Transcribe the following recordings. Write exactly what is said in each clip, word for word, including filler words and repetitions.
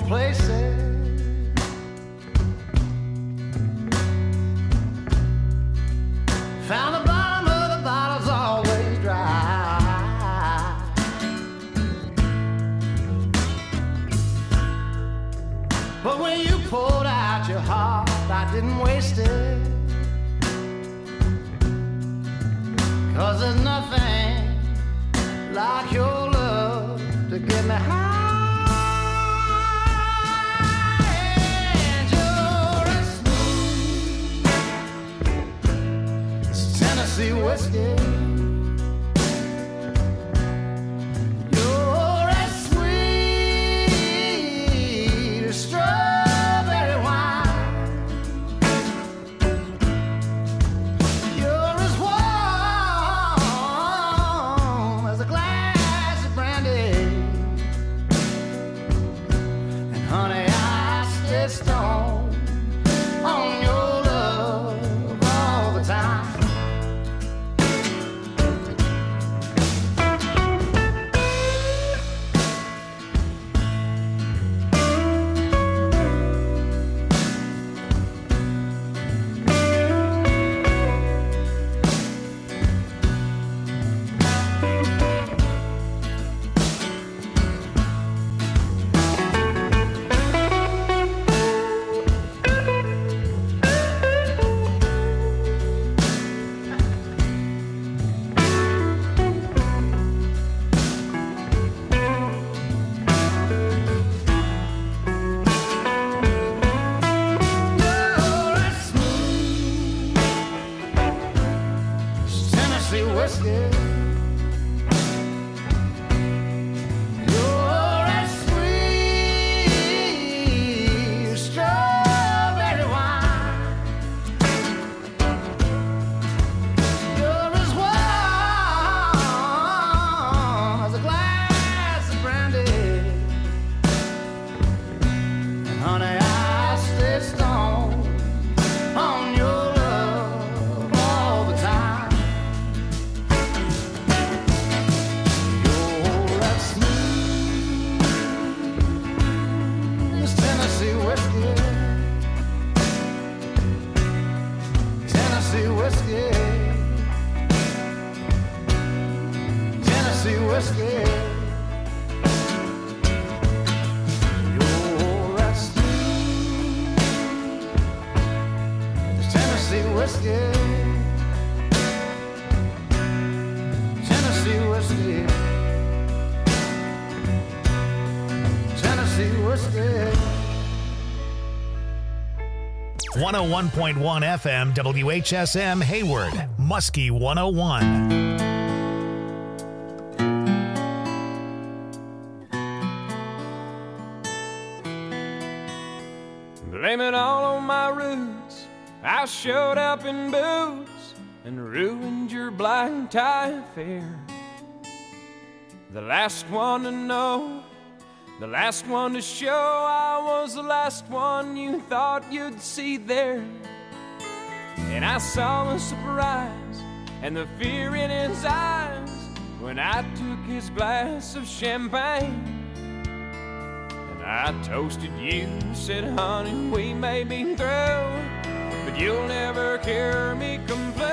places. Found the bottom of the bottle's always dry. But when you poured out your heart, I didn't waste it. 'Cause there's nothing like your love to get me high. And you're as smooth as Tennessee whiskey. You're as sweet as strawberry wine. You're as warm as a glass of brandy. And honey, I stay stoned on your love all the time. You're as smooth as Tennessee whiskey. You're as sweet as strawberry wine. You're as warm as a glass of brandy. And honey, I stay stoned on your love all the time. You're as smooth as Tennessee whiskey. Tennessee whiskey. Tennessee whiskey. You're as smooth as Tennessee whiskey. Tennessee whiskey. Tennessee whiskey. one oh one point one F M W H S M Hayward, Muskie one oh one. Blame it all on my roots. I showed up in boots and ruined your black tie affair. The last one to know, the last one to show, I was the last one you thought you'd see there. And I saw the surprise and the fear in his eyes when I took his glass of champagne. And I toasted you, said, honey, we may be through, but you'll never hear me complain.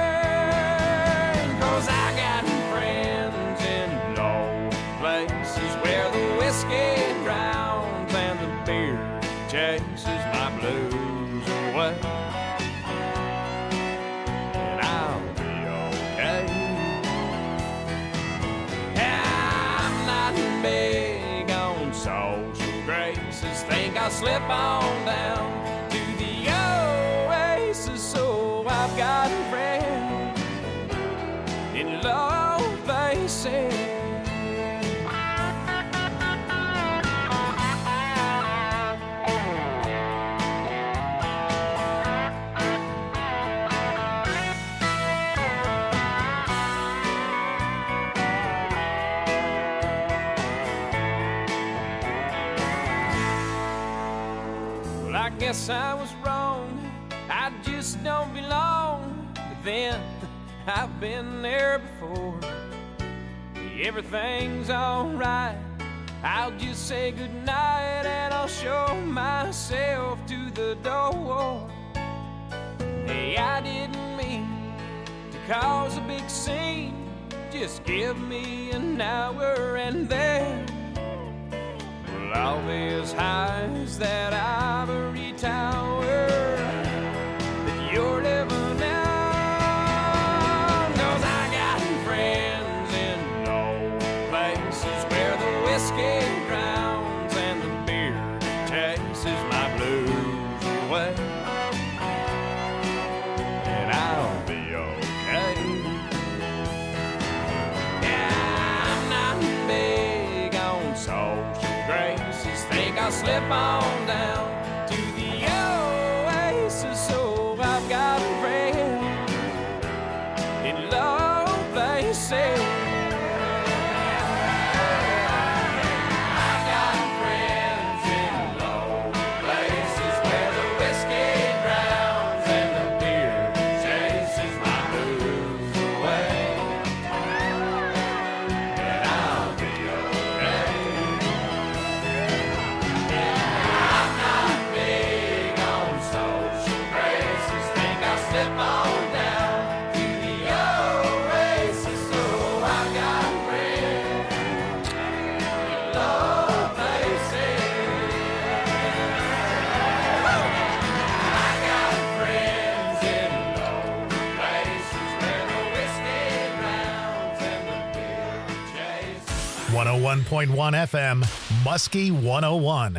'Cause I got friends in low places where the whiskey drowns and the beer chases my blues away. And I'll be okay. I'm not big on social graces. Think I'll slip on down to the oasis. So I've got friends in low places. Well, I guess I was wrong. I just don't belong. But then I've been there before. Everything's alright I'll just say goodnight and I'll show myself to the door. Hey, I didn't mean to cause a big scene. Just give me an hour and then we'll all be as high as that ivory tower that you're living in. Cause I got friends in old places where the whiskey drowns and the beer chases my blues away. And I'll be okay. Yeah, I'm not big on social graces. Think I'll slip on down to the oasis. So I've got a friend in low places. I've got friends in low places where the whiskey drowns and the beer chases my blues away. And I'll be okay. Yeah, I'm not big on social graces. Think I'll slip on down to the oasis. So I've got friends in low places. I got friends in low places where the whiskey drowns and the beer chases. one oh one point one F M, Muskie one oh one.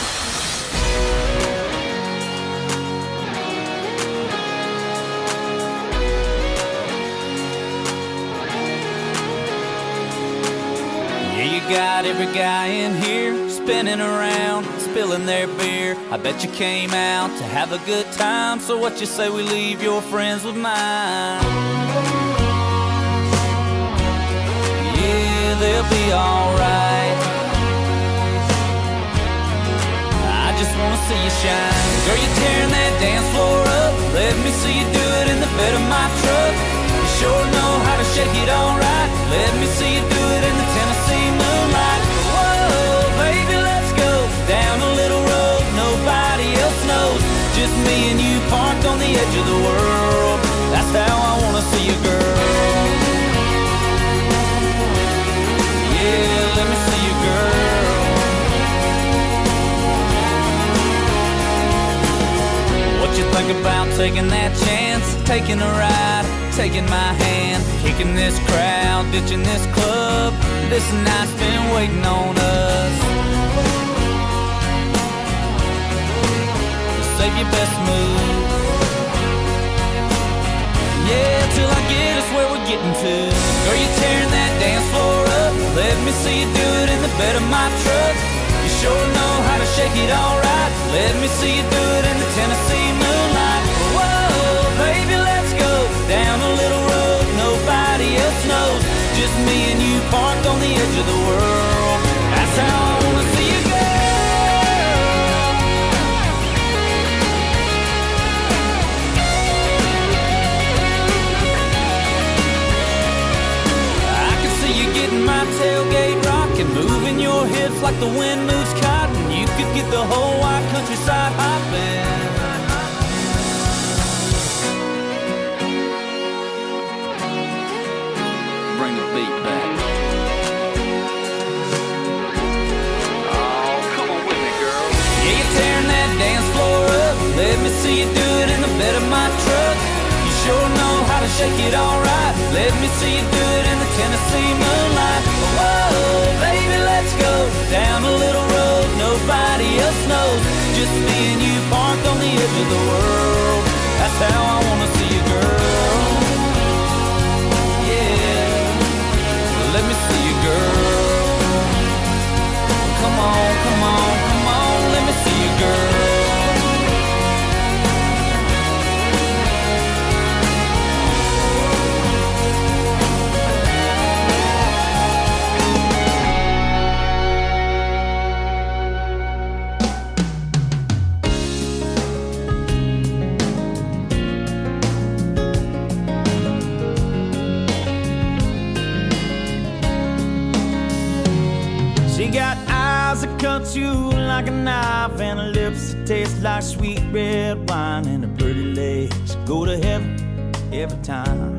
Yeah, you got every guy in here spinning around, spilling their beer. I bet you came out to have a good time. So what you say we leave your friends with mine? Yeah, they'll be alright. I just wanna see you shine. Girl, you're tearing that dance floor up. Let me see you do it in the bed of my truck. You sure know how to shake it alright. Let me see you do it in the Tennessee moonlight. Whoa, baby, let's go down a little road nobody else knows. Just me and you parked on the edge of the world. That's how I wanna see you, girl. Yeah, let me see you, girl. What you think about taking that chance? Taking a ride, taking my hand, kicking this crowd, ditching this club. This night's been waiting on us. Save your best move. Yeah, till I get us where we're getting to. Girl, you're tearing that dance floor up. Let me see you do it in the bed of my truck. You sure know how to shake it alright. Let me see you do it in the Tennessee moonlight. Whoa, baby, let's go down a little road nobody else knows. Just me and you parked on the edge of the world. That's how I wanna see you, girl. I can see you getting my tailgate rocking, moving your hips like the wind moves cotton. You could get the whole wide countryside hopping. Bring the beat back. Oh, come on with me, girl. Yeah, you're tearing that dance floor up. Let me see you do it in the bed of my truck. You sure know how to shake it alright. Let me see you do it in the Tennessee moonlight. Whoa, baby, let's go down a little road nobody else knows. Just me and you parked on the edge of the world. That's how I wanna see you, girl. Yeah, let me see you, girl. Come on, come on, come on, let me see you, girl. that cuts you like a knife, and her lips that taste like sweet red wine, and her pretty legs go to heaven every time.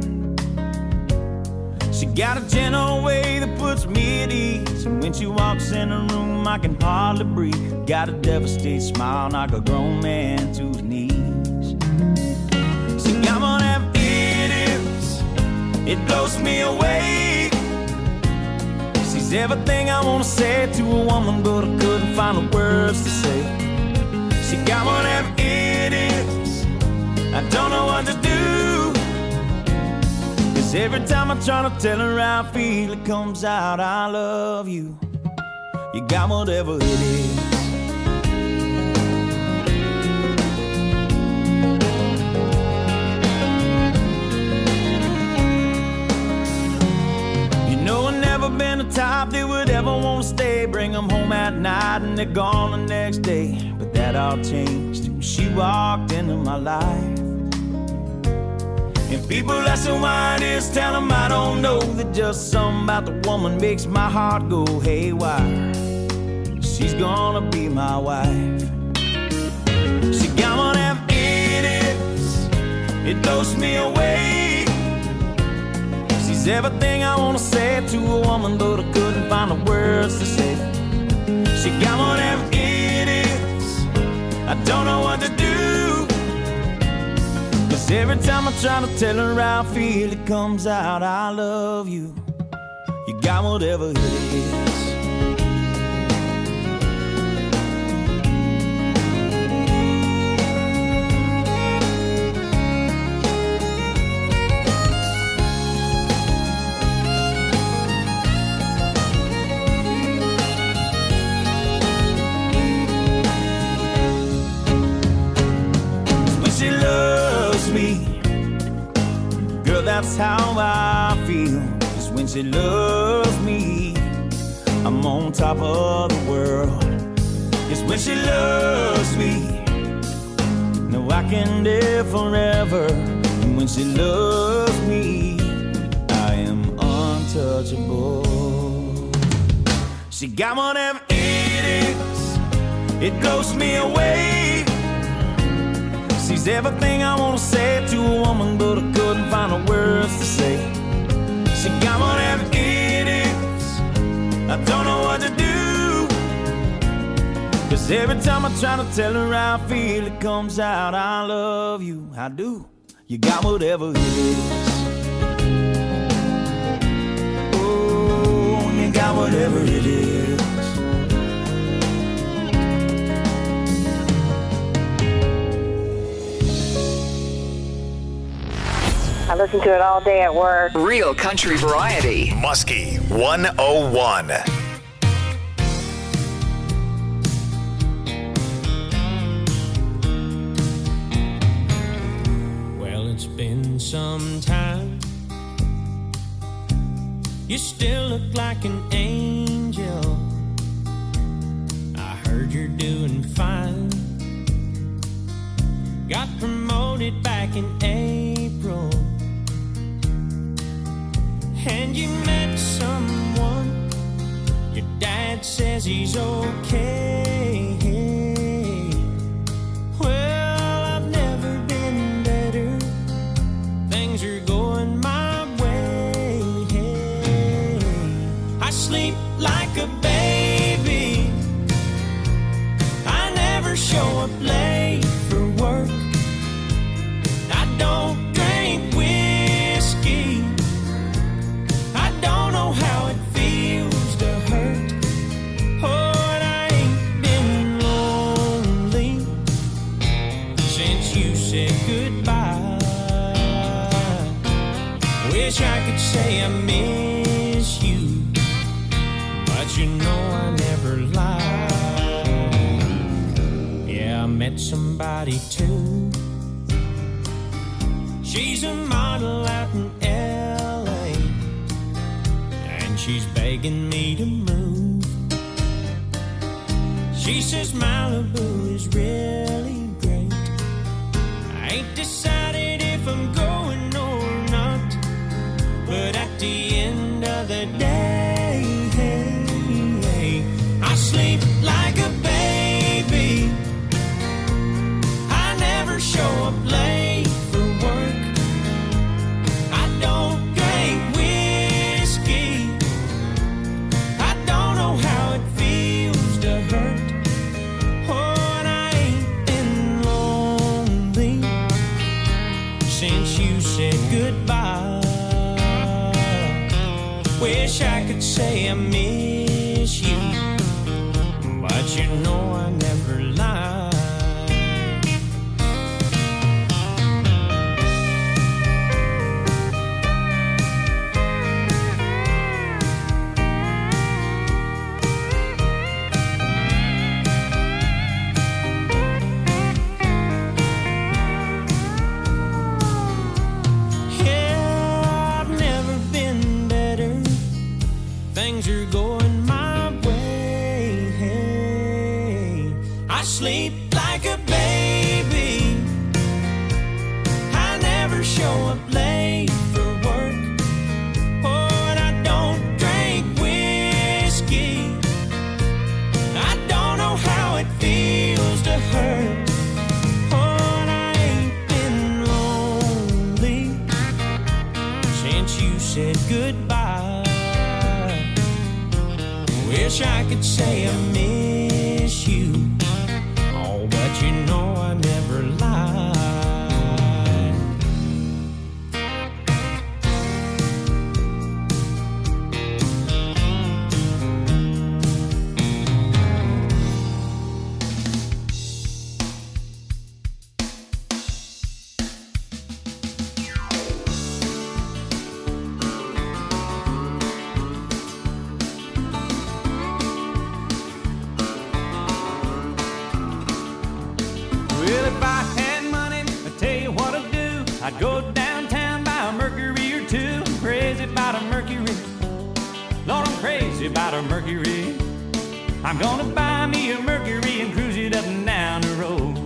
She got a gentle way that puts me at ease, and when she walks in the room I can hardly breathe. Got a devastated smile, knock a grown man to his knees. She got one of them idiots, it blows me away. She's everything I wanna say to a woman, but I couldn't find the words to say. She got one of them idiots, I don't know what to do. Every time I try to tell her how I feel, it comes out, I love you. You got whatever it is. You know I've never been the type that would ever want to stay, bring them home at night and they're gone the next day. But that all changed when she walked into my life. And people ask her why it is, tell them I don't know, that just something about the woman makes my heart go haywire. She's gonna be my wife. She got one of them idiots, it blows me away. She's everything I wanna say to a woman, but I couldn't find the words to say. She got one of them idiots, I don't know what to do. Every time I try to tell her how I feel, it comes out, I love you. You got whatever it is. That's how I feel, is when she loves me, I'm on top of the world. It's when she loves me, no, I can live forever. And when she loves me, I am untouchable. She got one of them idiots, it blows me away. She's everything I wanna say to a woman, but I couldn't find the words to say. She got one of them idiots, I don't know what to do. Cause every time I try to tell her how I feel, it comes out, I love you, I do. You got whatever it is. Oh, you got whatever it is. I listen to it all day at work. Real country variety. Muskie one oh one. Well, it's been some time. You still look like an angel. I heard you're doing fine. Got promoted back in April. And you met someone, your dad says he's okay. Well, I've never been better, things are going my way. I sleep like a baby, I never show up late for work. I don't drink whiskey, I don't know how it feels to hurt. Oh, and I ain't been lonely since you said goodbye. Wish I could say I miss you, but you know I never lie. Yeah, I met somebody too. She's a model out in L A, and she's begging me to move. She says Malibu is really great. I ain't decided if I'm going or not, but at the end of the day, hey, hey, I sleep wish I could say I miss you, but you know I never lie. Things are going my way. Hey, I sleep like a baby. I never show up late for work. Oh, and I don't drink whiskey. I don't know how it feels to hurt. Oh, and I ain't been lonely since you said goodbye. Wish I could say I miss you, oh, but you know I never lie. I'd go downtown, buy a Mercury or two. I'm crazy about a Mercury. Lord, I'm crazy about a Mercury. I'm gonna buy me a Mercury and cruise it up and down the road.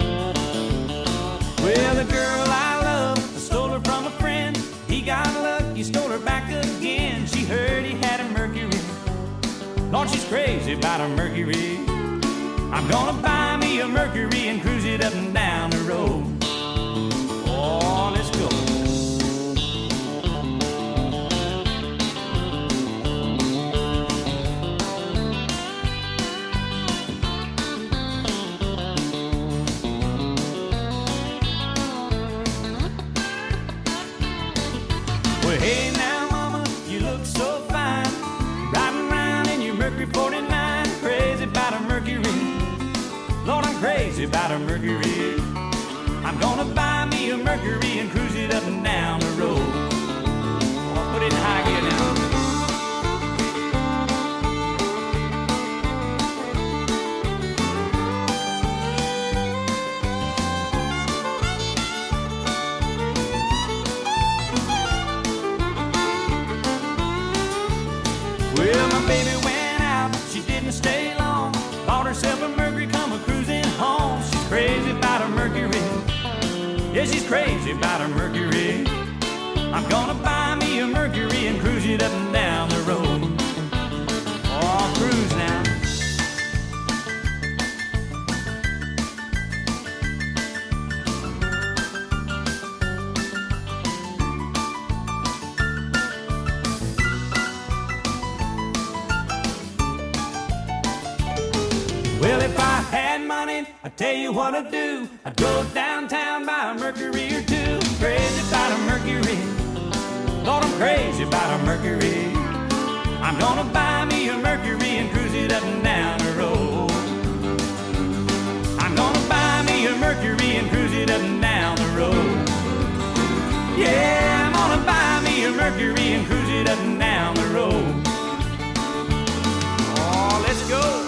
Well, the girl I love, I stole her from a friend. He got lucky, stole her back again. She heard he had a Mercury. Lord, she's crazy about a Mercury. I'm gonna buy me a Mercury and cruise it up and down the road. Oh, let's go. Well, hey now, mama, you look so fine. Riding around in your Mercury forty-nine. Crazy about a Mercury. Lord, I'm crazy about a Mercury. I'm gonna buy me a Mercury and cruise it up and down the road. I'll put it in high gear now. Well, my baby went out, she didn't stay long. Bought herself a Mercury, come a cruising home. She's crazy about a Mercury. Yeah, she's crazy about her Mercury. I'm gonna buy me a Mercury and cruise it up and down the road. Oh, I'll cruise now. Well, if I had money, I'd tell you what I'd do. I'd go downtown, buy a Mercury or two. Crazy about a Mercury. Lord, I'm crazy about a Mercury. I'm gonna buy me a Mercury and cruise it up and down the road. I'm gonna buy me a Mercury and cruise it up and down the road. Yeah, I'm gonna buy me a Mercury and cruise it up and down the road. Oh, let's go.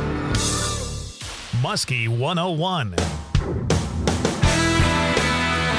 Muskie one oh one.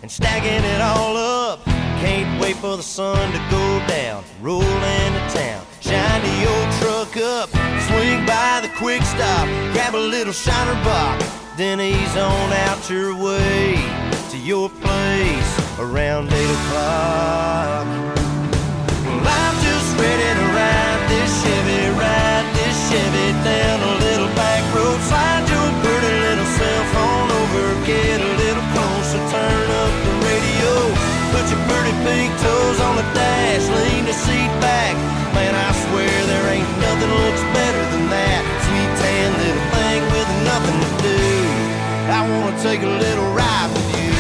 and stacking it all up. Can't wait for the sun to go down, roll into town, shine the old truck up, swing by the quick stop, grab a little shiner box, then ease on out your way to your place around eight o'clock. Well, I'm just ready to ride this Chevy, ride this Chevy down a little back road, slide your pretty little cell phone over, get a little closer, turn up the radio, put your pretty pink toes on the dash, lean the seat back. Man, I swear there ain't nothing looks better than that sweet tan little thing with nothing to do. I wanna take a little ride with you.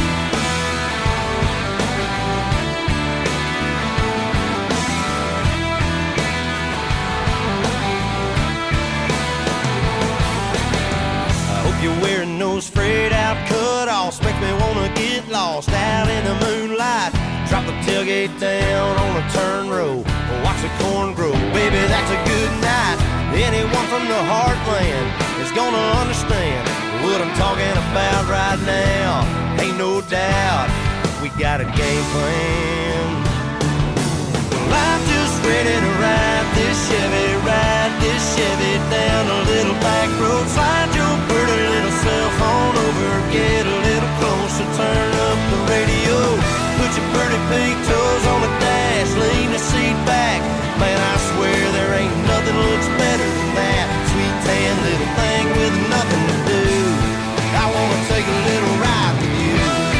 I hope you're wearing those frayed out cutoffs, make me wanna get lost out in the moonlight. Drop the tailgate down on a turn row, watch the corn grow. Baby, that's a good night. Anyone from the heartland is gonna understand what I'm talking about right now. Ain't no doubt we got a game plan. Well, I'm just ready to ride this Chevy, ride this Chevy down a little back road, slide your pretty little cell phone over, get a little closer, turn up the radio, put your pretty pink toes on the dash, lean the seat back. Man, I swear there ain't nothing looks better than that sweet tan little thing with nothing to do. I wanna take a little ride with you.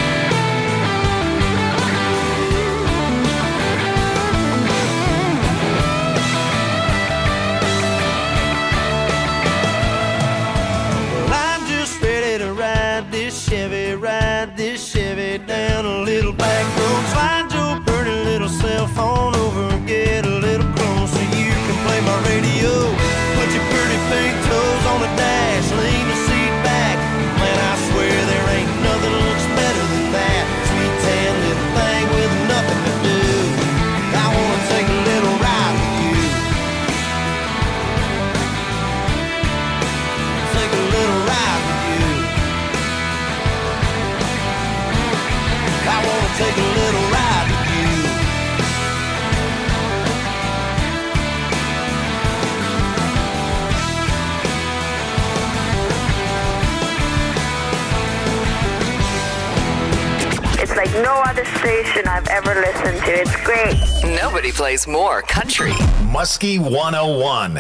Well, I'm just ready to ride this Chevy, ride this Chevy down a little back road, slide your pretty little cell phone over, get a little closer, you can play my radio, put your pretty pink toes on the dash, lean the seat back. Man, I swear there ain't nothing looks better than that sweet tan little thing with nothing to do. I wanna take a little ride with you. Take a little ride with you. I wanna take a little ride with you. It's like no other station I've ever listened to. It's great. Nobody plays more country. Muskie one oh one.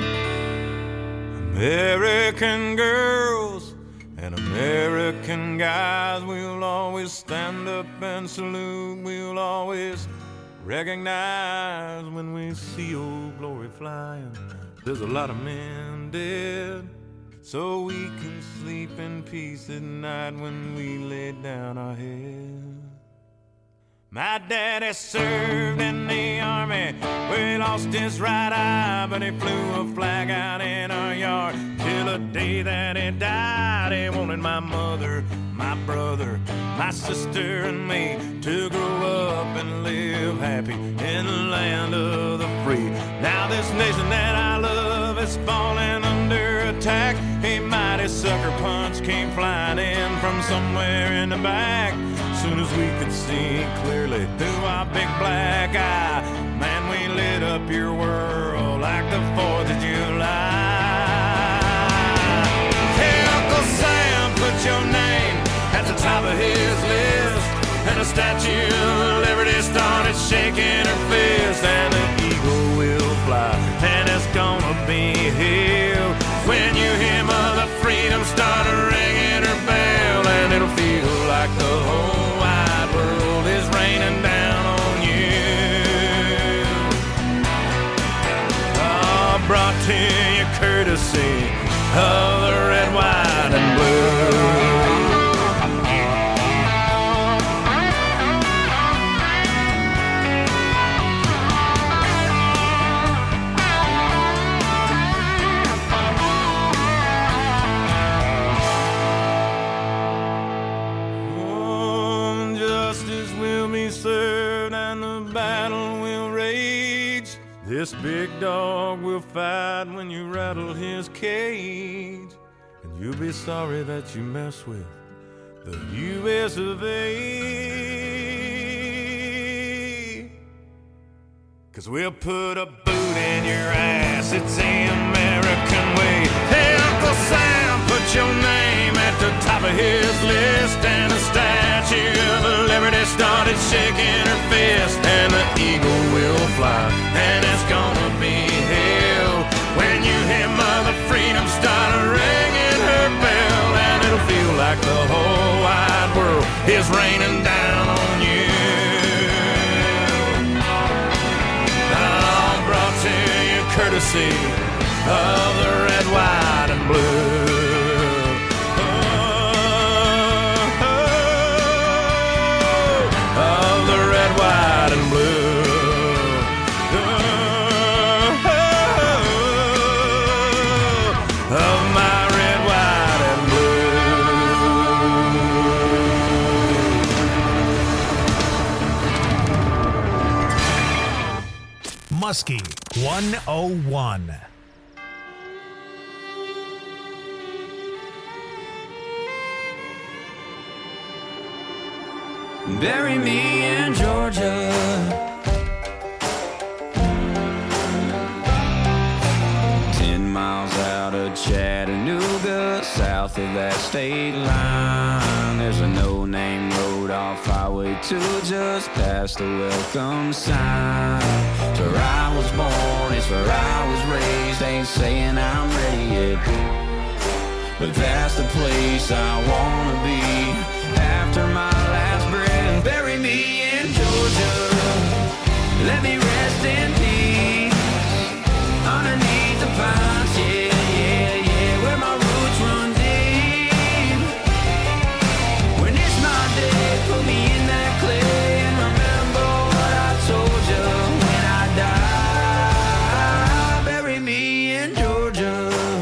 American girls and American guys, we'll always stand up and salute. We'll always recognize when we see old glory flying. There's a lot of men dead, so we can sleep in peace at night when we lay down our head. My daddy served in the army, where he lost his right eye, but he flew a flag out in our yard till the day that he died. He wanted my mother, my brother, my sister and me to grow up and live happy in the land of the free. Now this nation that I love is falling under attack. A mighty sucker punch came flying in from somewhere in the back. Soon as we could see clearly through our big black eye, man, we lit up your world like the fourth of July. Hey, Uncle Sam, put your name at the top of his list, and the Statue of Liberty started shaking her fist, and the eagle will fly, and it's gonna be here when you hear Mother Freedom start ringing her bell, and it'll feel like the whole wide world is raining down on you. Oh, brought to you courtesy of the red, white, and blue. Served and the battle will rage. This big dog will fight when you rattle his cage, and you'll be sorry that you mess with the U S of A. 'Cause we'll put a boot in your ass, it's the American way. Hey, Uncle Sam, put your name at the top of his list. And the Statue of Liberty started shaking her fist. And the eagle will fly, and it's gonna be hell when you hear Mother Freedom start ringing her bell. And it'll feel like the whole wide world is raining down on you. All brought to you courtesy of the red, white, and blue. Oh, oh, of the red, white, and blue. Oh, oh, of my red, white, and blue. Muskie one oh one. Bury me in Georgia, ten miles out of Chattanooga, south of that state line. There's a no-name road off Highway two, just past the welcome sign. It's where I was born, it's where I was raised. Ain't saying I'm ready yet, but that's the place I wanna be after my last breath. Bury me in Georgia, let me rest in peace underneath the pines, yeah, yeah, yeah, where my roots run deep. When it's my day, put me in that clay and remember what I told you when I die. Bury me in Georgia.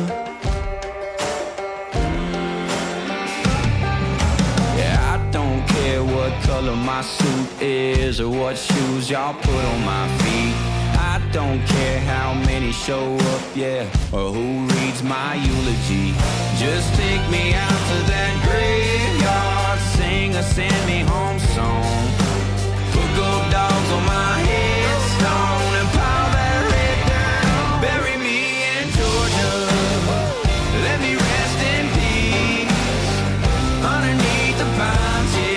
Color my suit is or what shoes y'all put on my feet. I don't care how many show up, yeah, or who reads my eulogy. Just take me out to that graveyard, sing a send me home song. Put gold dogs on my headstone and pile that red down. Bury me in Georgia, let me rest in peace underneath the pines, yeah.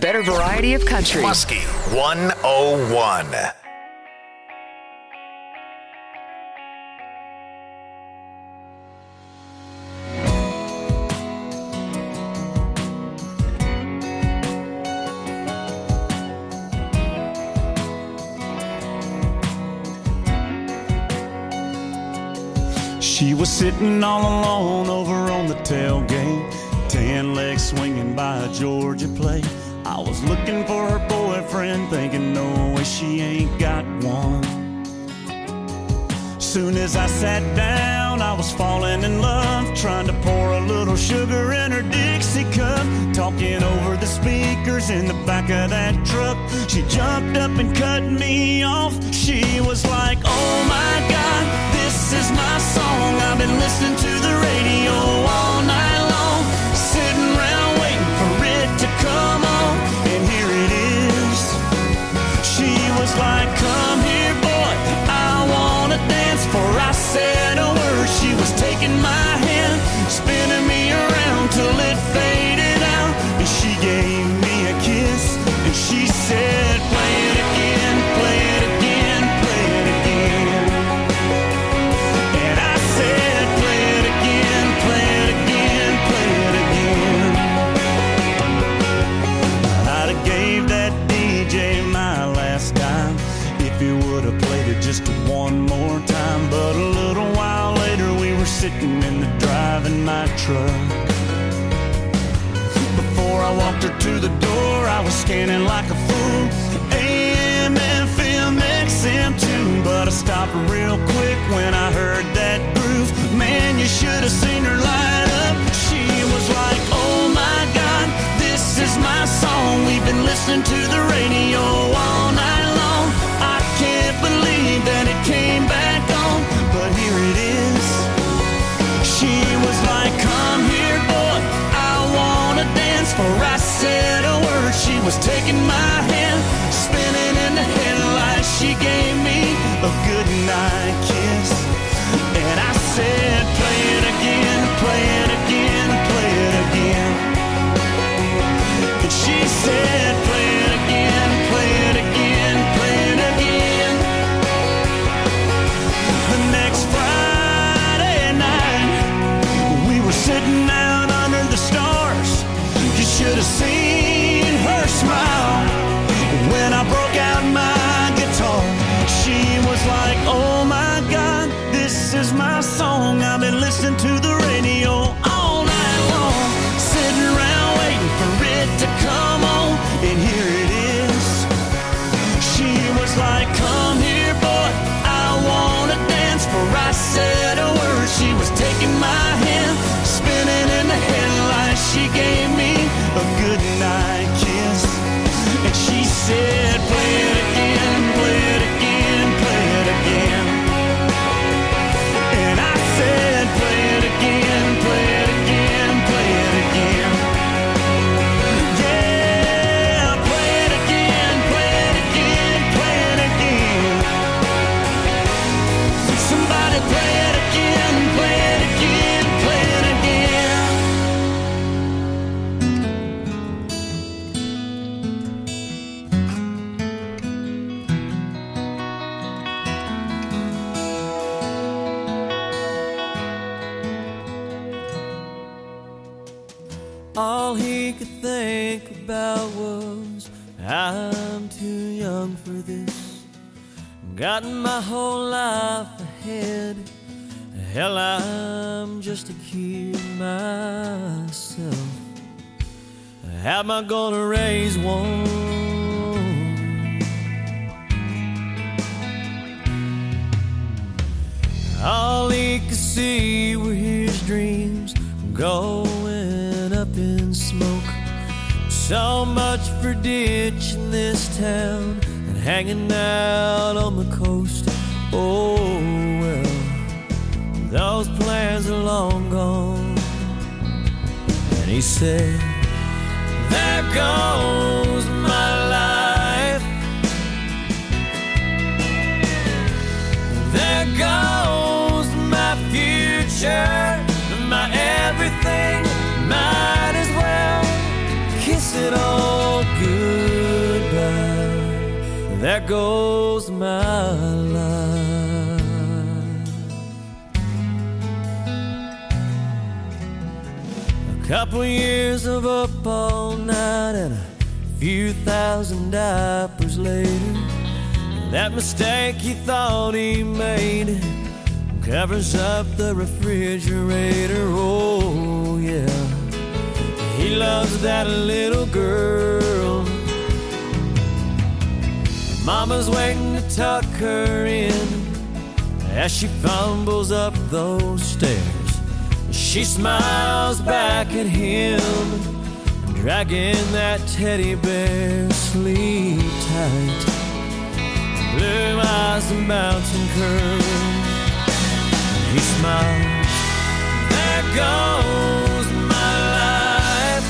better variety of country. Muskie one oh one. She was sitting all alone over on the tailgate, tan legs swinging by a Georgia plate. I was looking for her boyfriend, thinking no way she ain't got one. Soon as I sat down, I was falling in love, trying to pour a little sugar in her Dixie cup, talking over the speakers in the back of that truck. She jumped up and cut me off. She was like, oh my God, this is my song. I've been listening to the radio all night long, sitting around waiting for it to come on, and here it is. She was like, come here boy, I wanna dance. For I said a word, she was taking my hand, spinning me around till it faded out, and she gave me a kiss, and she said, play it again, play it again, play it again. And I said, play it again, play it again, play it again. I'd have gave that D J my last dime if he would have played it just one more time. But a little while later we were sitting in the drive in my truck. Before I walked her to the door, I was scanning like a fool, A M, F M, X M too. But I stopped real quick when I heard that groove. Man, you should have seen her light up. She was like, oh my God, this is my song. We've been listening to the radio all night long. I can't believe that it came back on, but here it is. She was like, come here boy, I wanna dance. For I said a word, she was taking my hand, spinning in the headlights. She gave me a good night kiss, and I said, play it again, play it again, play it again. And she said, play it again, play it again, play it again. The next Friday night, we were sitting out under the stars. You should have seen her smile when I broke out my guitar. She was like, oh my God, this is my song. I've been listening to the radio all night long, sitting around waiting for it to come on, and here it is. She was like, come here boy, I wanna dance. For I said a word, she was taking my hand, spinning in the headlights. She gave me a good night kiss, and she said, play it again, play it again, play it again. And I said, play it again, play it again, play it again. Yeah, play it again, play it again, play it again. Somebody play it again, play it again, play it again. All he could think about was, I'm too young for this. Got my whole life ahead. Hell, I'm just a kid myself. How am I gonna raise one? All he could see were his dreams going up in smoke. So much for ditching this town and hanging out on the coast. Oh well, those plans are long gone. And he said, there goes my life, there goes my future, my everything. Might as well kiss it all good. there goes my life. A couple years of up all night and a few thousand diapers later, that mistake he thought he made covers up the refrigerator. Oh yeah, he loves that little girl. Mama's waiting to tuck her in as she fumbles up those stairs. She smiles back at him, dragging that teddy bear. Sleep tight, blue eyes and mountain curl. He smiles, there goes my life.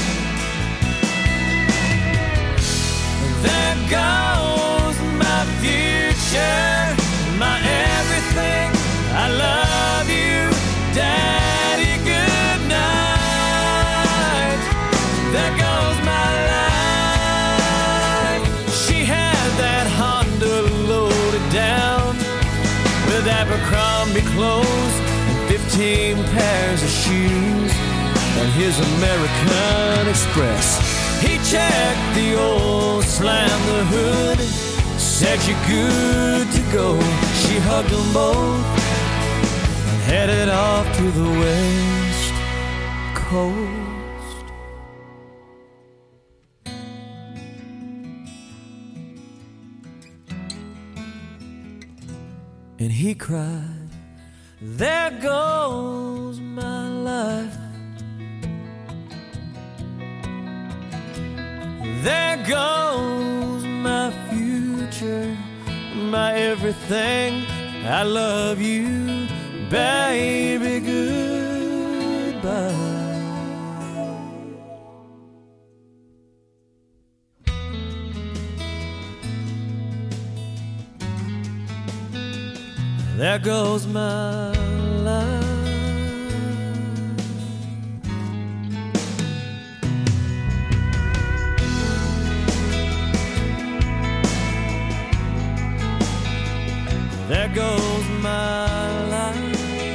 There goes my future, my everything. I love you, Daddy, good night. There goes my life. She had that Honda loaded down with Abercrombie clothes and fifteen pairs of shoes, and his American Express. He checked the oil, slammed the hood, said you're good to go. She hugged them both and headed off to the West Coast. And he cried, there goes my life. There goes my future, my everything. I love you, baby, goodbye. There goes my life. There goes my life.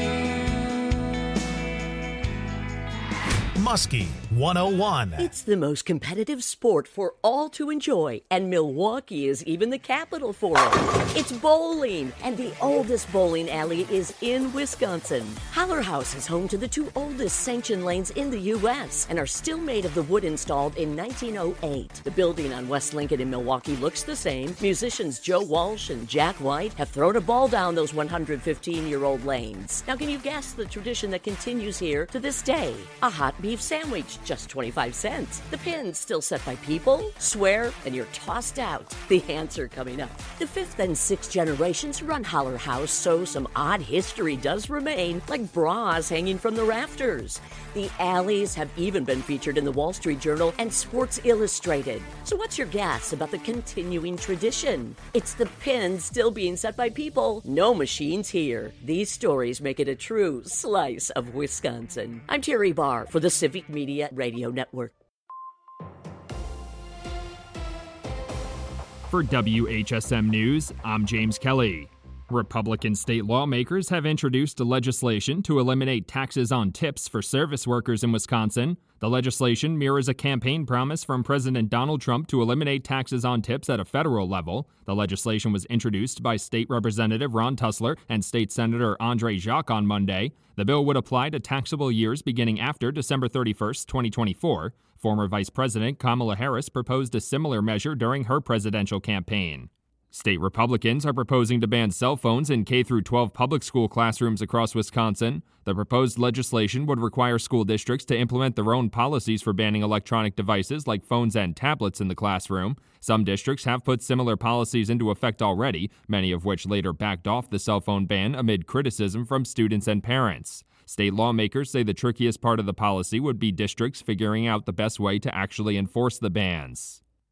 Muskie one oh one. It's the most competitive sport for all to enjoy, and Milwaukee is even the capital for it. It's bowling, and the oldest bowling alley is in Wisconsin. Holler House is home to the two oldest sanctioned lanes in the U S and are still made of the wood installed in nineteen oh eight. The building on West Lincoln in Milwaukee looks the same. Musicians Joe Walsh and Jack White have thrown a ball down those one hundred fifteen-year-old lanes. Now, can you guess the tradition that continues here to this day? A hot beef sandwich, just twenty-five cents. The pins still set by people, swear, and you're tossed out. The answer coming up. The fifth and sixth generations run Holler House, so some odd history does remain, like bras hanging from the rafters. The alleys have even been featured in the Wall Street Journal and Sports Illustrated. So what's your guess about the continuing tradition? It's the pins still being set by people, no machines here. These stories make it a true slice of Wisconsin. I'm Terry Barr for the Civic Media Radio Network. For W H S M News, I'm James Kelly. Republican state lawmakers have introduced a legislation to eliminate taxes on tips for service workers in Wisconsin. The legislation mirrors a campaign promise from President Donald Trump to eliminate taxes on tips at a federal level. The legislation was introduced by State Representative Ron Tussler and State Senator Andre Jacques on Monday. The bill would apply to taxable years beginning after December thirty-first, twenty twenty-four. Former Vice President Kamala Harris proposed a similar measure during her presidential campaign. State Republicans are proposing to ban cell phones in K through twelve public school classrooms across Wisconsin. The proposed legislation would require school districts to implement their own policies for banning electronic devices like phones and tablets in the classroom. Some districts have put similar policies into effect already, many of which later backed off the cell phone ban amid criticism from students and parents. State lawmakers say the trickiest part of the policy would be districts figuring out the best way to actually enforce the bans.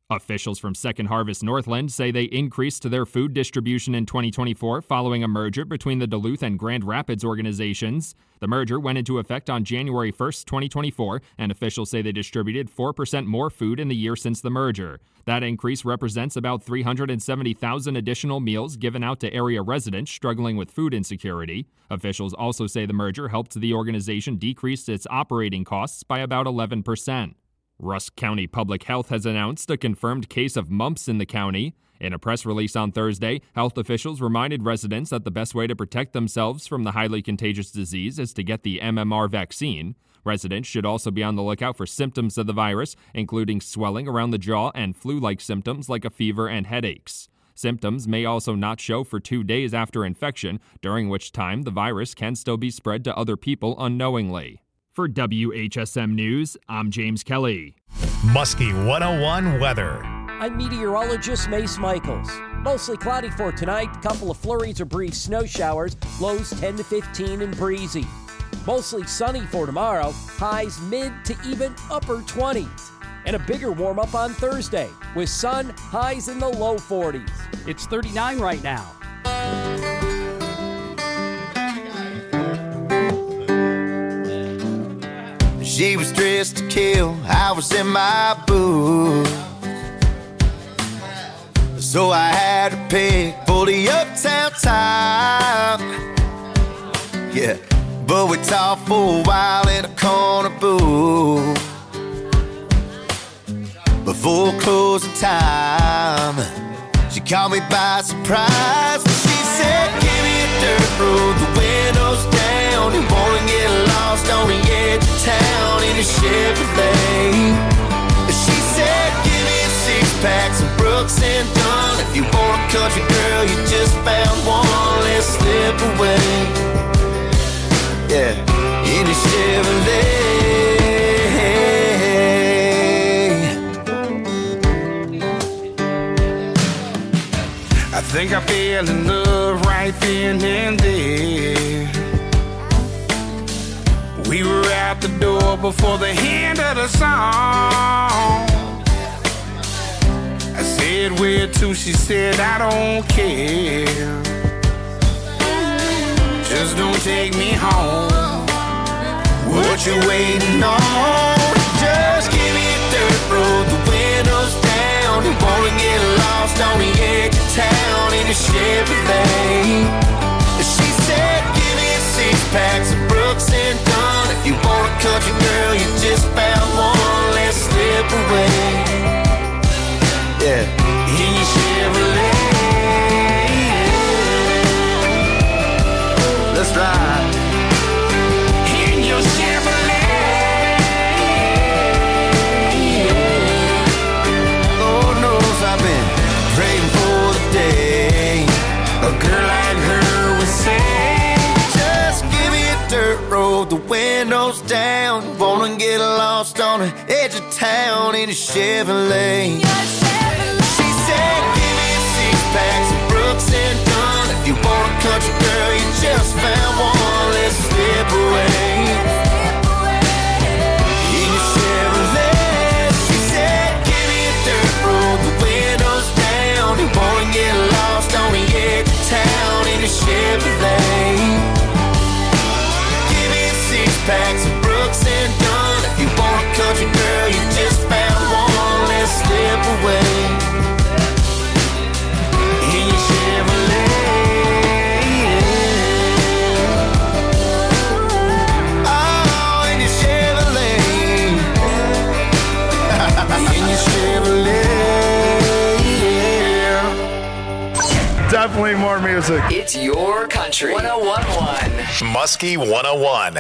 Officials from Second Harvest Northland say they increased their food distribution in twenty twenty-four following a merger between the Duluth and Grand Rapids organizations. The merger went into effect on January first, twenty twenty-four, and officials say they distributed four percent more food in the year since the merger. That increase represents about three hundred seventy thousand additional meals given out to area residents struggling with food insecurity. Officials also say the merger helped the organization decrease its operating costs by about eleven percent. Rusk County Public Health has announced a confirmed case of mumps in the county. In a press release on Thursday, health officials reminded residents that the best way to protect themselves from the highly contagious disease is to get the M M R vaccine. Residents should also be on the lookout for symptoms of the virus, including swelling around the jaw and flu-like symptoms like a fever and headaches. Symptoms may also not show for two days after infection, during which time the virus can still be spread to other people unknowingly. For W H S M News, I'm James Kelly. Muskie one oh one weather. I'm meteorologist Mace Michaels. Mostly cloudy for tonight, couple of flurries or brief snow showers, lows ten to fifteen and breezy. Mostly sunny for tomorrow, highs mid to even upper twenties. And a bigger warm-up on Thursday, with sun, highs in the low forties. It's thirty-nine right now. She was dressed to kill, I was in my booth. So I had to pick for the uptown time. Yeah, but we talked for a while in a corner booth before closing time. She caught me by surprise. She said, give me a dirt road, the windows down. You wanna get lost on the edge of town in a Chevrolet. She said, give me a six-pack, some Brooks and Dunn. If you want a country girl, you just found one. Let's slip away. Yeah, in a Chevrolet. I think I fell in love right then and there. We were out the door before the end of the song. I said, where to? She said, I don't care. Just don't take me home. What you waiting on? Just give me a dirt road, the windows down. You wanna get lost on the edge of town in a Chevrolet. She said, give me a six-pack, some Brooks and Dunn. If you want a country girl, you just found one. Let's slip away. Yeah, in your Chevrolet. Let's ride. In your Chevrolet. Lord knows I've been praying for the day a girl like her would say, just give me a dirt road, the windows down. Wanna get lost on the edge of town in a Chevrolet. She said, give me a six-pack, some Brooks and Dunn. If you want a country girl, you just found one. Let's slip away. In your Chevrolet. She said, give me a dirt road, the windows down. You wanna get lost on the edge of town in a Chevrolet. Give me a six-pack, some Brooks and Dunn. If you want a country girl, you just found one. Let's slip away. In your Chevrolet. Oh, in your Chevrolet. In your Chevrolet, yeah. Definitely more music. It's your country. one oh one point one. Muskie one oh one.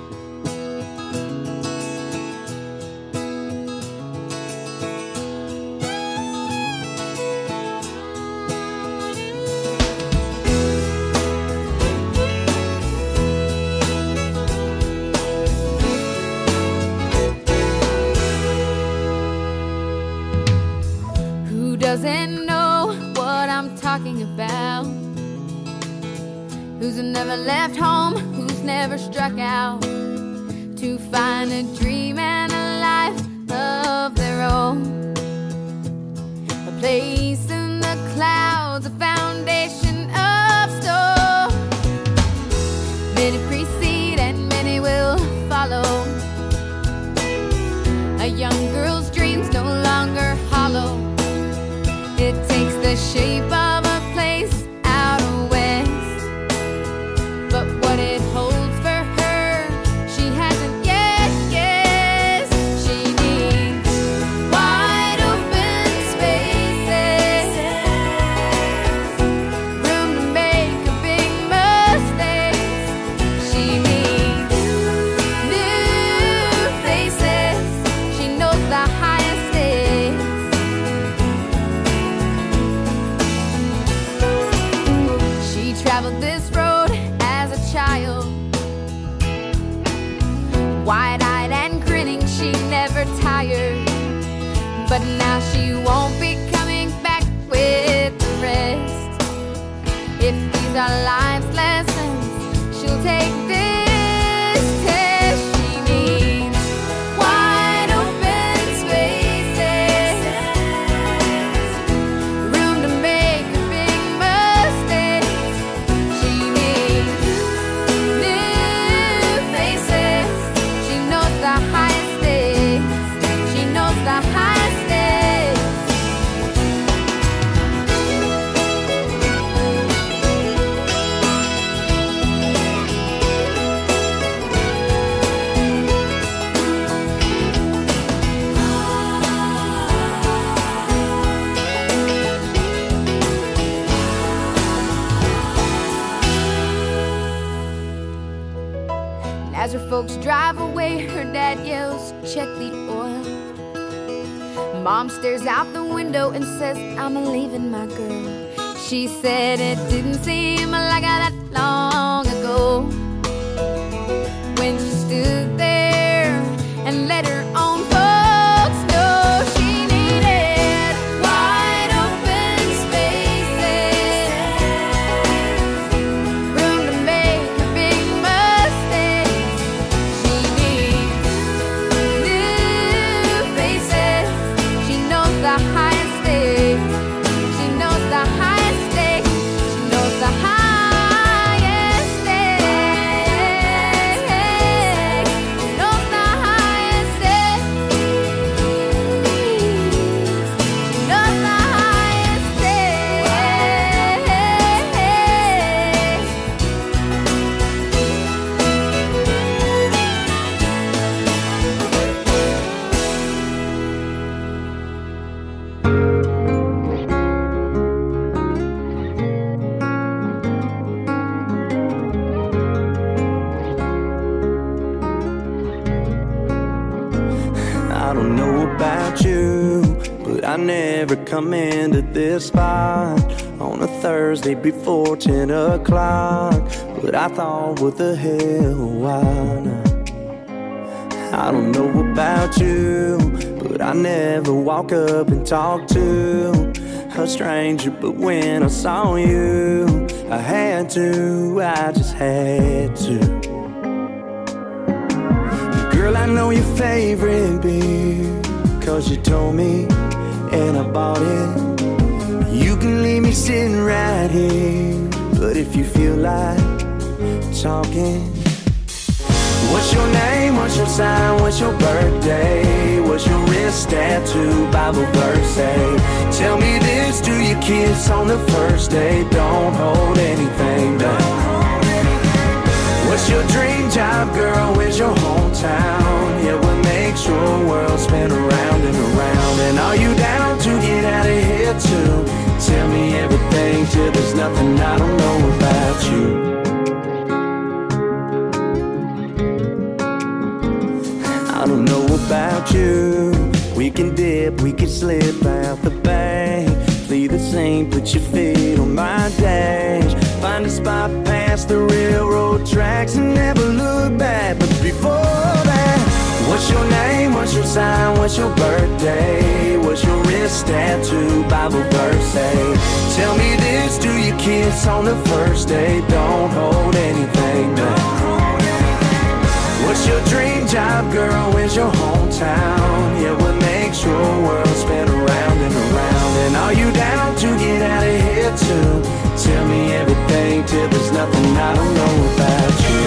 Who doesn't know what I'm talking about? Who's never left home, who's never struck out to find a dream and a life of their own? place in the clouds, a foundation of stone. Many precede and many will follow. A young girl's dreams no longer hollow. It takes the shape of a place out west, but what it holds for her, she hasn't yet guessed. She needs wide open spaces, room to make a big mistake. She needs new faces. She knows the highest stakes. She traveled this road as a child, wide-eyed and grinning, she never tired. But now she won't be coming back with the rest. If these are life's lessons, she'll take this test. She needs wide open spaces, room to make a big mistake. She needs new faces. She knows the highest stakes. She knows the highest stakes. And as her folks drive away, her dad yells, "Check the oil." Mom stares out the window and says, "I'm leaving my girl." She said it didn't seem like that long ago when she stood there and let her own folks know she needed wide open spaces, room to make a big mistake. She needs new faces. She knows the highest stakes. She knows the highest stakes. She knows the highest stakes. She knows the highest stakes. She knows the highest stakes. I don't know about you, but I never come into this spot on a Thursday before ten o'clock. But I thought, what the hell, why not? I don't know about you, but I never walk up and talk to a stranger. But when I saw you, I had to, I just had to. Girl, I know your favorite beer, cause you told me, and I bought it. You can leave me sitting right here, but if you feel like talking, what's your name, what's your sign, what's your birthday, what's your wrist tattoo, Bible verse say? Tell me this, do you kiss on the first day? Don't hold anything back. What's your dream job, girl? Where's your hometown? Yeah, what makes your world spin around and around? And are you down to get out of here too? Tell me everything till there's nothing I don't know about you. I don't know about you. We can dip, we can slip out the bank. Flee the scene, put your feet on my dash. Find a spot past the railroad tracks and never look back. But before that, what's your name, what's your sign, what's your birthday, what's your wrist tattoo, Bible verse say? Tell me this, do you kiss on the first day? Don't hold anything back. What's your dream job, girl? Where's your hometown? Yeah, what makes your world spin around and around? And are you down to get out of here too? Tell me everything till there's nothing I don't know about you.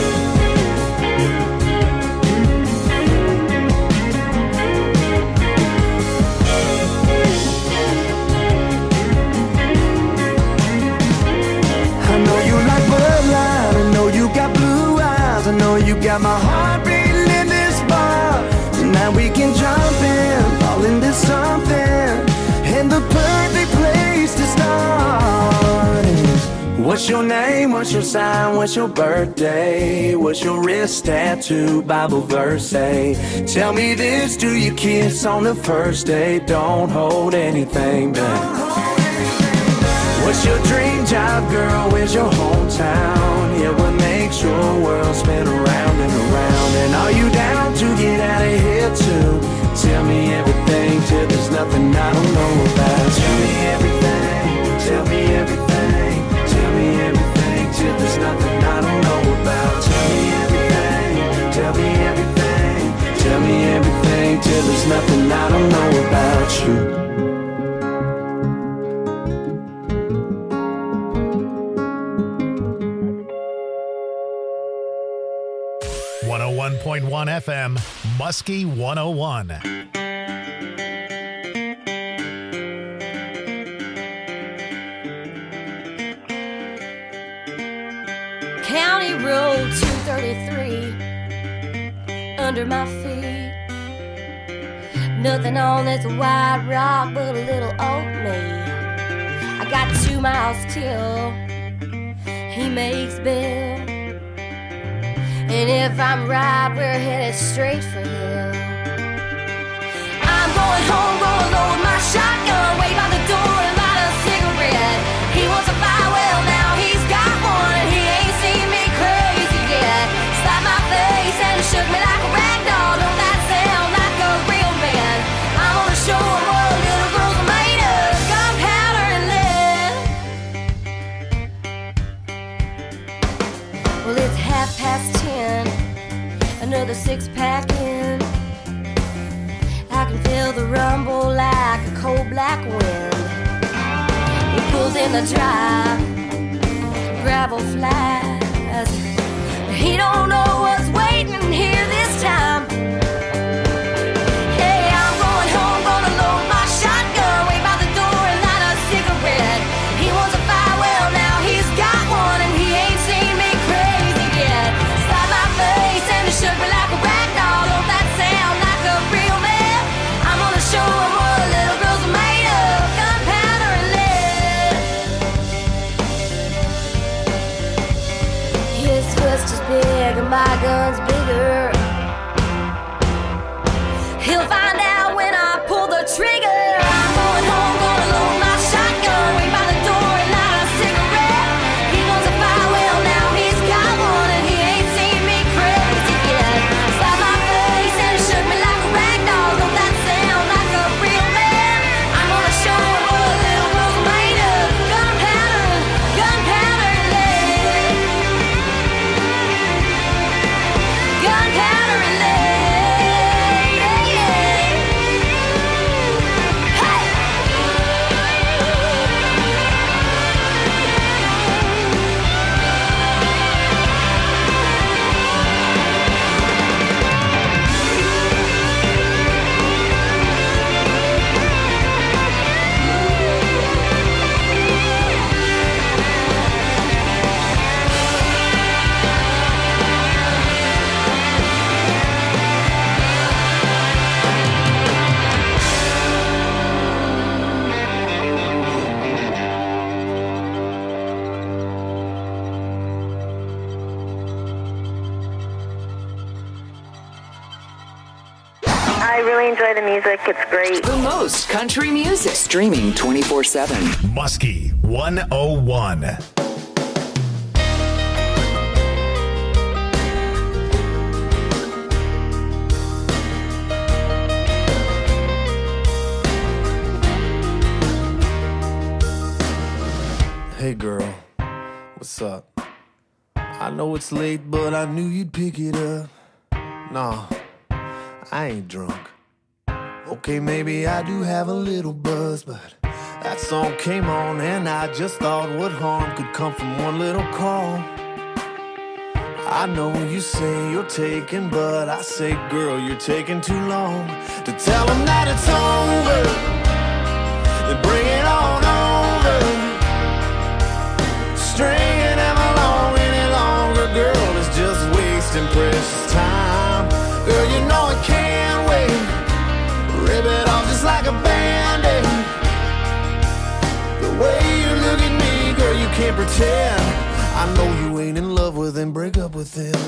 I know you like Bud Light, I know you got blue eyes, I know you got my heart beating in this bar. Tonight we can jump in, fall into something, and the perfect place to start is, what's your name, what's your sign, what's your birthday, what's your wrist tattoo, Bible verse say? Tell me this, do you kiss on the first date? Don't hold anything back. What's your dream job, girl? Where's your hometown? Yeah, what makes your world spin around and around? And are you down to get out of here too? Tell me everything till there's nothing I don't know about. Tell me everything, tell me everything, tell me everything till there's nothing I don't know about. Tell me everything, tell me everything, tell me everything till there's nothing I don't know about you. one oh one point one F M, Muskie one oh one. County Road two thirty-three, under my feet. Nothing on this white rock but a little oatmeal. I got two miles till he makes bail. And if I'm right, we're headed straight for him. I'm going home, gonna load my shotgun, wait by the door and light a cigarette. He wants a fire, well now he's got one, and he ain't seen me crazy yet. Slapped my face and shook me like a rag doll. Don't that sound like a real man? I'm gonna show him what little girls are made of, gunpowder and lead. Well, it's half past ten, another six pack in. I can feel the rumble like a cold black wind. He pulls in the drive, gravel flies. He don't know what's waiting here this time. Hey, I'm going home, gonna load my shotgun, wait by the door and light a cigarette. He wants a fire, well now he's got one, and he ain't seen me crazy yet. Slap my face and he shook me like a rag doll. Don't that sound like a real man? I'm gonna show him what little girls are made of, gunpowder and lead. His fist is big and my gun's bigger. He'll find out when I pull the trigger. I'm going home, gonna load my shotgun, wait by the door and light a cigarette. He wants a fire, well now he's got one, and he ain't seen me crazy yet. Slapped my face and he shook me like a rag doll. Don't that sound like a real man? I'm gonna show him what little girls are made of, gunpowder, gunpowder and lead. Gunpowder and lead. I really enjoy the music. It's great. The most country music. Streaming twenty-four seven. Muskie one oh one. Hey girl, what's up? I know it's late, but I knew you'd pick it up. Nah, I ain't drunk. Okay, maybe I do have a little buzz, but That song came on and I just thought what harm could come from one little call. I know you say you're taking, but I say, girl, you're taking too long to tell them that it's over. Then bring it on over. Stringing them along any longer, girl, is just wasting precious time. Girl, you know it can't wait. Rip it off just like a Band-Aid. The way you look at me, girl, you can't pretend. I know you ain't in love with him, break up with him.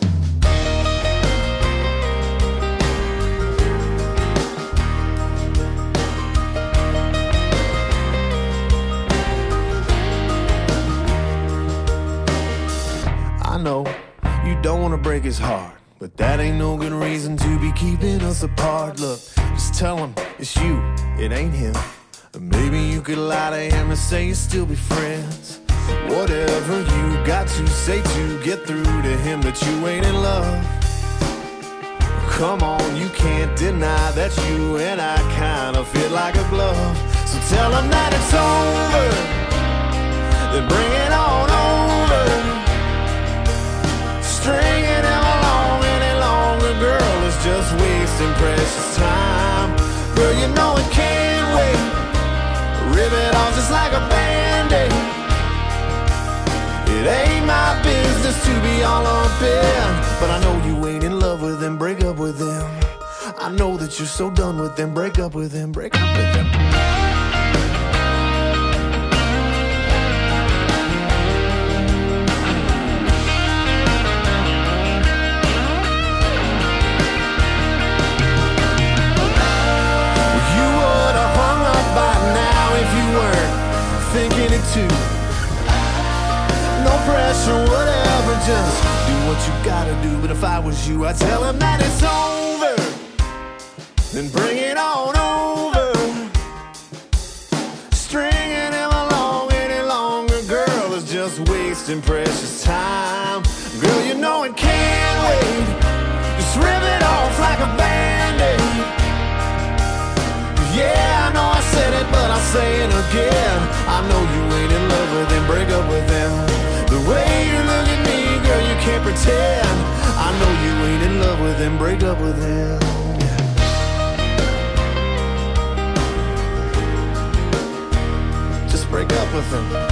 I know you don't want to break his heart, but that ain't no good reason to be keeping us apart. Look, just tell him it's you, it ain't him. Maybe you could lie to him and say you'll still be friends. Whatever you got to say to get through to him that you ain't in love. Come on, you can't deny that you and I kind of fit like a glove. So tell him that it's over, then bring it on over. Stringing him along any longer, girl, is just wasting precious time. Girl, you know it can't wait. Rip it off just like a Band-Aid. It ain't my business to be all up in, but I know you ain't in love with him, break up with him. I know that you're so done with him, break up with him, break up with him. You would have hung up by now if you weren't thinking it too. No pressure, whatever, just do what you gotta do. But if I was you, I'd tell him that it's over, then bring it on over. Stringing him along any longer, girl, is just wasting precious time. Girl, you know it can't wait. Just rip it off like a Band-Aid. Yeah, I know I said it, but I'll say it again. I know you ain't in love with him, break up with him. The way you look at me, girl, you can't pretend. I know you ain't in love with him, break up with him. Just break up with him.